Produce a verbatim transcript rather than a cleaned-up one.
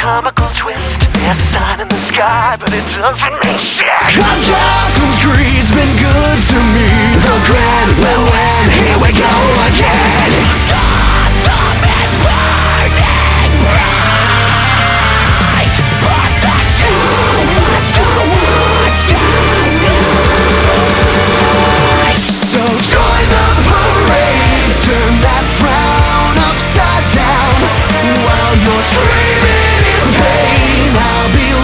comical twist. There's a sign in the sky, but it doesn't mean shit. Cause Gotham's green.